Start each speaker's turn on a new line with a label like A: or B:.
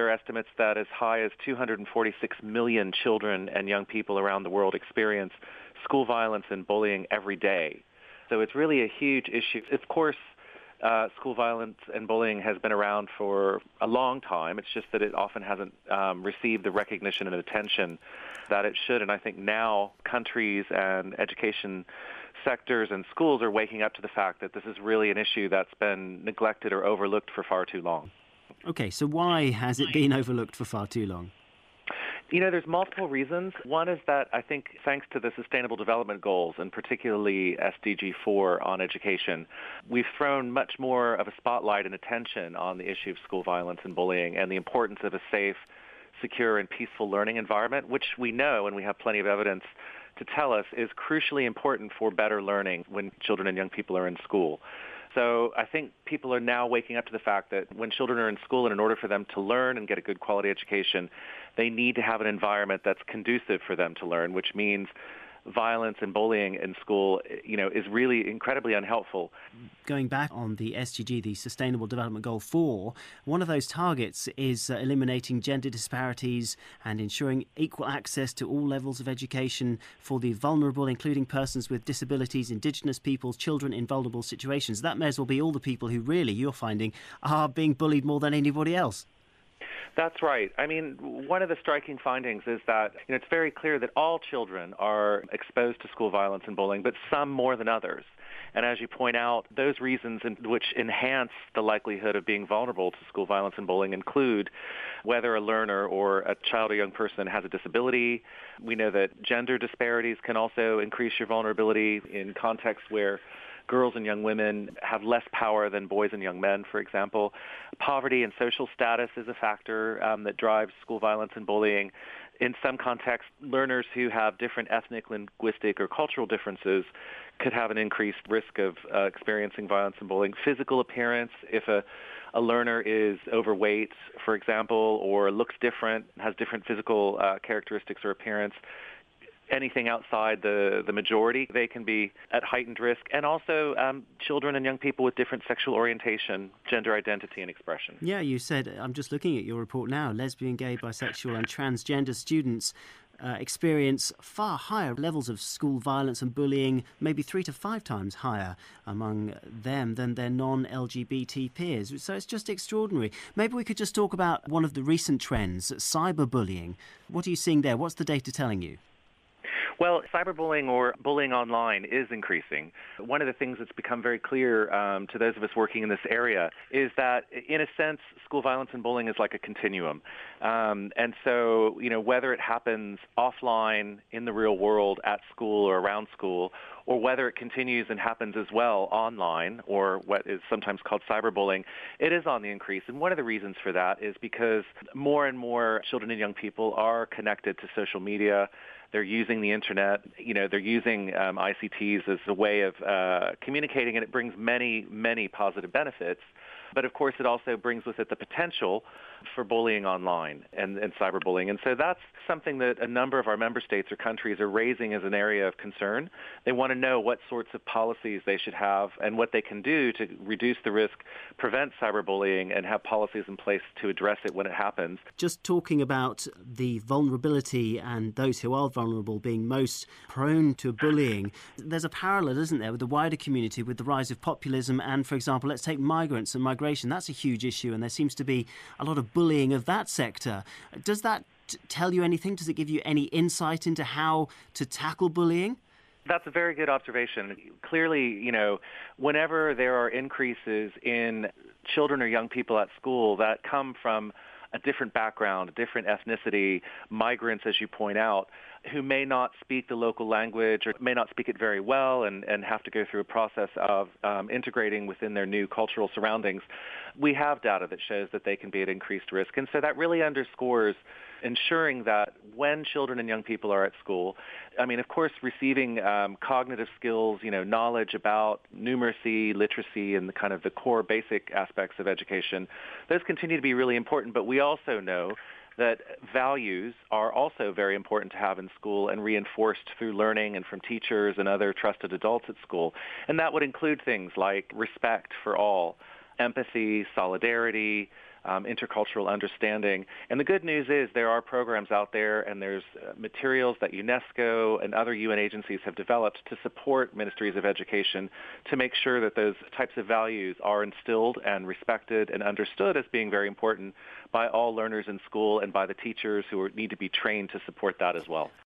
A: are estimates that as high as 246 million children and young people around the world experience school violence and bullying every day. So it's really a huge issue. Of course, school violence and bullying has been around for a long time. It's just that it often hasn't received the recognition and attention that it should. And I think now countries and education sectors and schools are waking up to the fact that this is really an issue that's been neglected or overlooked for far too long.
B: Okay, so why has it been overlooked for far too long?
A: You know, there's multiple reasons. One is that I think thanks to the Sustainable Development Goals, and particularly SDG 4 on education, we've thrown much more of a spotlight and attention on the issue of school violence and bullying and the importance of a safe, secure, and peaceful learning environment, which we know, and we have plenty of evidence to tell us, is crucially important for better learning when children and young people are in school. So I think people are now waking up to the fact that when children are in school, and in order for them to learn and get a good quality education, they need to have an environment that's conducive for them to learn, which means violence and bullying in school, you know, is really incredibly unhelpful.
B: Going back on the SDG, the Sustainable Development Goal 4, one of those targets is eliminating gender disparities and ensuring equal access to all levels of education for the vulnerable, including persons with disabilities, Indigenous peoples, children in vulnerable situations. That may as well be all the people who really, you're finding, are being bullied more than anybody else.
A: That's right. I mean, one of the striking findings is that it's very clear that all children are exposed to school violence and bullying, but some more than others. And as you point out, those reasons which enhance the likelihood of being vulnerable to school violence and bullying include whether a learner or a child or young person has a disability. We know that gender disparities can also increase your vulnerability in contexts where girls and young women have less power than boys and young men, for example. Poverty and social status is a factor that drives school violence and bullying. In some contexts, learners who have different ethnic, linguistic, or cultural differences could have an increased risk of experiencing violence and bullying. Physical appearance, if a learner is overweight, for example, or looks different, has different physical characteristics or appearance, anything outside the majority, they can be at heightened risk. And also children and young people with different sexual orientation, gender identity, and expression.
B: Yeah, you said, I'm just looking at your report now, lesbian, gay, bisexual, and transgender students experience far higher levels of school violence and bullying, maybe 3 to 5 times higher among them than their non-LGBT peers. So it's just extraordinary. Maybe we could just talk about one of the recent trends, cyberbullying. What are you seeing there? What's the data telling you?
A: Well, cyberbullying or bullying online is increasing. One of the things that's become very clear to those of us working in this area is that, in a sense, school violence and bullying is like a continuum. And so, whether it happens offline in the real world at school or around school, or whether it continues and happens as well online, or what is sometimes called cyberbullying, it is on the increase. And one of the reasons for that is because more and more children and young people are connected to social media. They're using the internet, they're using ICTs as a way of communicating, and it brings many, many positive benefits. But of course, it also brings with it the potential for bullying online and cyberbullying. And so that's something that a number of our member states or countries are raising as an area of concern. They want to know what sorts of policies they should have and what they can do to reduce the risk, prevent cyberbullying, and have policies in place to address it when it happens.
B: Just talking about the vulnerability and those who are vulnerable being most prone to bullying, there's a parallel, isn't there, with the wider community, with the rise of populism and, for example, let's take migrants and migration. That's a huge issue, and there seems to be a lot of bullying of that sector. Does that tell you anything? Does it give you any insight into how to tackle bullying?
A: That's a very good observation. Clearly, whenever there are increases in children or young people at school that come from a different background, a different ethnicity, migrants, as you point out, who may not speak the local language or may not speak it very well and have to go through a process of integrating within their new cultural surroundings, we have data that shows that they can be at increased risk. And so that really underscores ensuring that when children and young people are at school, of course, receiving cognitive skills, knowledge about numeracy, literacy, and the core basic aspects of education, those continue to be really important. But we also know that values are also very important to have in school and reinforced through learning and from teachers and other trusted adults at school. And that would include things like respect for all, empathy, solidarity, intercultural understanding. And the good news is there are programs out there, and there's materials that UNESCO and other UN agencies have developed to support ministries of education to make sure that those types of values are instilled and respected and understood as being very important by all learners in school and by the teachers who need to be trained to support that as well.